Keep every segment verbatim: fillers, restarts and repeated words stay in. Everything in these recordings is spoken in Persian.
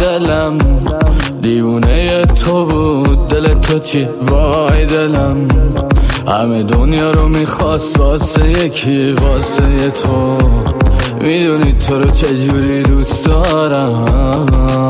دلم دیوونه تو بود، دل تو چی وای دلم همه دنیا رو میخواست واسه یکی، واسه تو میدونی تو رو چجوری دوست دارم.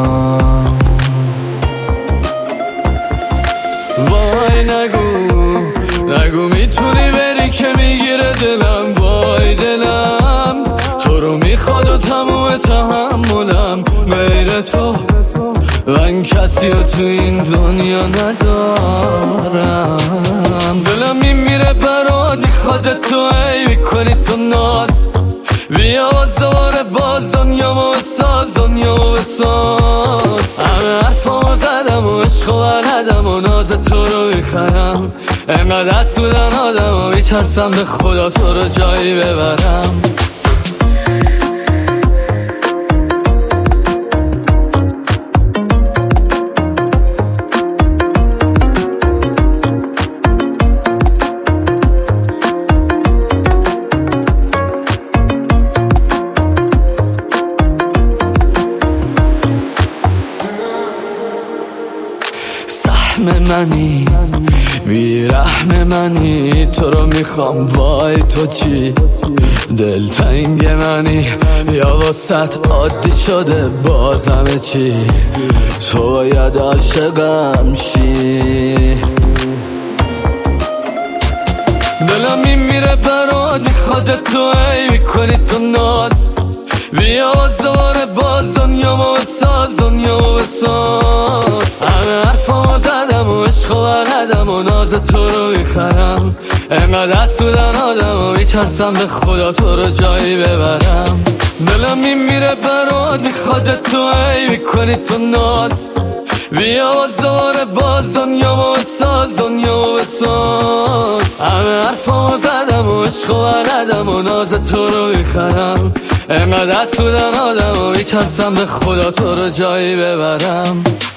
وای نگو نگو میتونی بری که میگیره دلم، وای دلم تو رو میخواد و تموم تحملم غیر تو، من کسی رو تو این دنیا ندارم. دلم میمیره برات میخواد تو، ای میکنی تو ناز، بیا دوباره باز دنیامو بساز، دنیامو بساز. همه حرفامو زدم و عشق و بلدم و ناز تو رو میخرم، انقدر دست بودن آدم و میترسم به خدا تو رو جایی ببرم. منی بیرحم منی تو رو میخوام، وای تو چی دلتنگ منی یا واسط عادی شده بازم چی، تو باید عاشقم شی. دلم میمیره برات میخواد تو، ای میکنی تو ناز، بیا دوباره باز دنیامو بساز، دنیامو بساز. همه حرفامو زدم و عشق و بلدم و ناز تو رو میخرم، انقدر دست بودن آدم و میترسم به خدا تو رو جایی ببرم. دلم میمیره برات میخواد تو، ای میکنی تو ناز، بیا دوباره باز دنیامو بساز، دنیامو بساز. همه حرفامو زدم و عشق و بلدم و ناز تو رو میخرم، انقدر دست بودن آدم و میترسم به خدا تو رو جایی ببرم.